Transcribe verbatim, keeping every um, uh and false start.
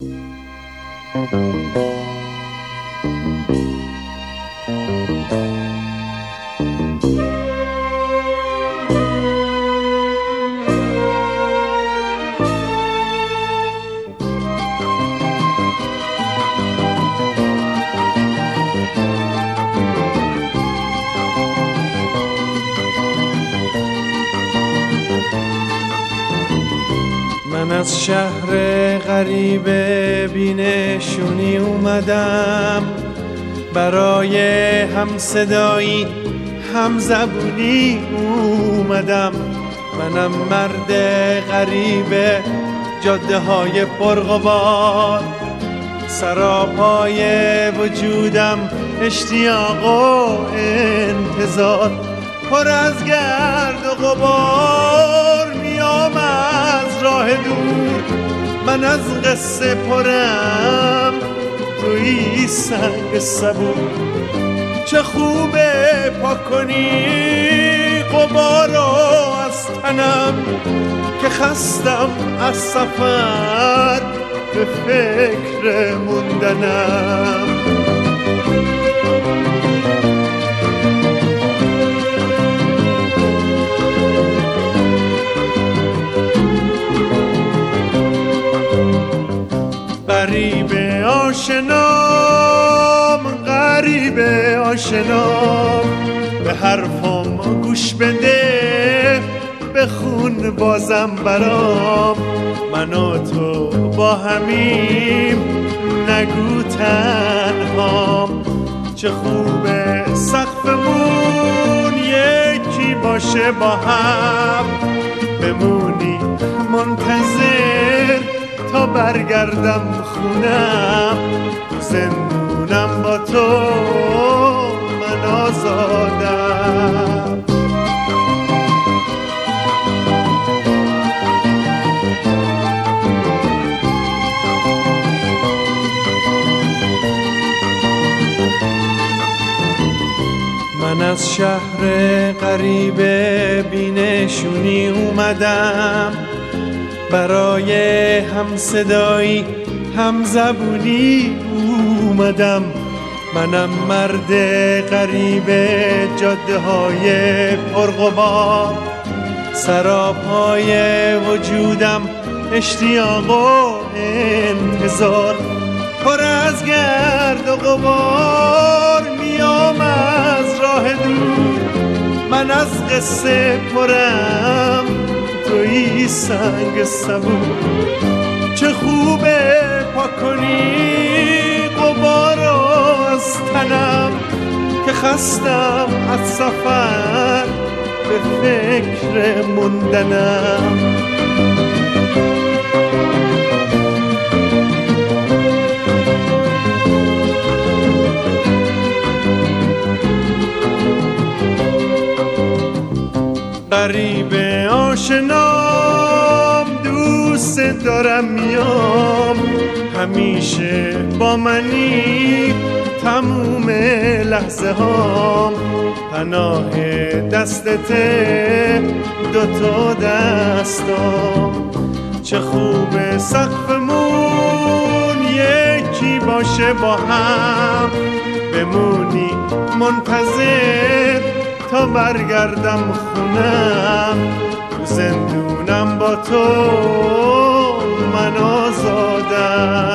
من از شهر غریب بینشونی اومدم، برای هم صدایی هم زبونی اومدم. منم مرد غریب جاده های پرغبار، سراپای وجودم اشتیاق و انتظار. پر از گرد و غبار میام از راه دور، من از قصه پرم توی سنگ صبور. چه خوبه پاک کنی غبارو از تنم، که خستم از سفر به فکر موندنم. غریب آشنام، غریب آشنام، به حرفم گوش بده، بخون بازم برام. من و تو با همیم، نگو تنهام. چه خوبه سقفمون یکی باشه با هم، بمونی منتظر تا برگردم خونم. زندونم با تو، من آزادم. من از شهر غریب بینشونی اومدم، برای هم صدایی هم زبونی اومدم. منم مرد غریب جاده های پرغبار، سراپای وجودم اشتیاق و انتظار. پر از گرد و غبار میام از راه دور، من از قصه پرم توی سنگ صبور. چه خوبه پاک کنی غبارو از تنم، که خستم از سفر به فکر موندنم. غریب آشنام، دوست دارم میام، همیشه با منی تموم لحظه هام. پناه دستته دوتا دستام. چه خوبه سقفمون یکی باشه با هم، بمونی منتظر تا برگردم خونم. زندونم با تو، من آزادم.